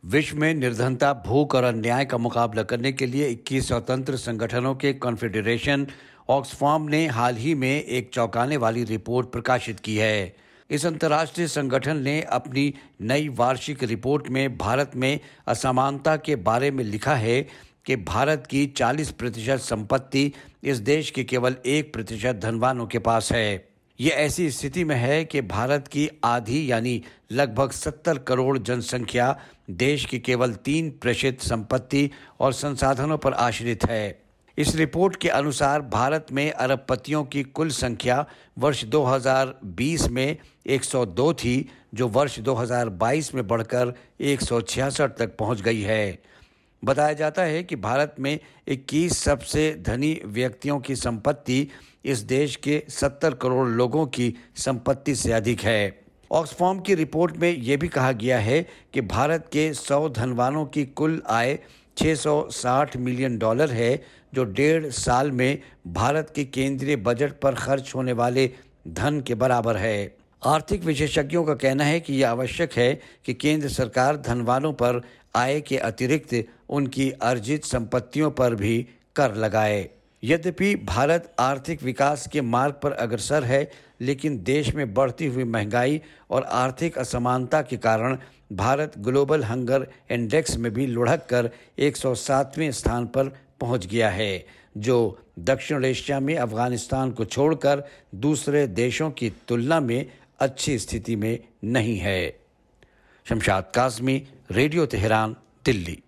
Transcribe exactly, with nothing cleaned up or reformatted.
विश्व में निर्धनता, भूख और अन्याय का मुकाबला करने के लिए इक्कीस स्वतंत्र संगठनों के कॉन्फेडरेशन ऑक्सफाम ने हाल ही में एक चौंकाने वाली रिपोर्ट प्रकाशित की है। इस अंतर्राष्ट्रीय संगठन ने अपनी नई वार्षिक रिपोर्ट में भारत में असमानता के बारे में लिखा है कि भारत की चालीस प्रतिशत संपत्ति इस देश के केवल एक प्रतिशत धनवानों के पास है। ये ऐसी स्थिति में है कि भारत की आधी यानी लगभग सत्तर करोड़ जनसंख्या देश की केवल तीन प्रतिशत संपत्ति और संसाधनों पर आश्रित है। इस रिपोर्ट के अनुसार भारत में अरबपतियों की कुल संख्या वर्ष दो हज़ार बीस में एक सौ दो थी, जो वर्ष दो हज़ार बाईस में बढ़कर एक सौ छियासठ तक पहुंच गई है। बताया जाता है कि भारत में इक्कीस सबसे धनी व्यक्तियों की संपत्ति इस देश के सत्तर करोड़ लोगों की संपत्ति से अधिक है। ऑक्सफाम की रिपोर्ट में यह भी कहा गया है कि भारत के सौ धनवानों की कुल आय छह सौ साठ मिलियन डॉलर है, जो डेढ़ साल में भारत के केंद्रीय बजट पर खर्च होने वाले धन के बराबर है। आर्थिक विशेषज्ञों का कहना है कि यह आवश्यक है कि केंद्र सरकार धनवानों पर आय के अतिरिक्त उनकी अर्जित संपत्तियों पर भी कर लगाए। यद्यपि भारत आर्थिक विकास के मार्ग पर अग्रसर है, लेकिन देश में बढ़ती हुई महंगाई और आर्थिक असमानता के कारण भारत ग्लोबल हंगर इंडेक्स में भी लुढ़क कर एक सौ सातवें स्थान पर पहुंच गया है, जो दक्षिण एशिया में अफगानिस्तान को छोड़कर दूसरे देशों की तुलना में अच्छी स्थिति में नहीं है। Shamshad Kazmi, radio Tehran, Delhi.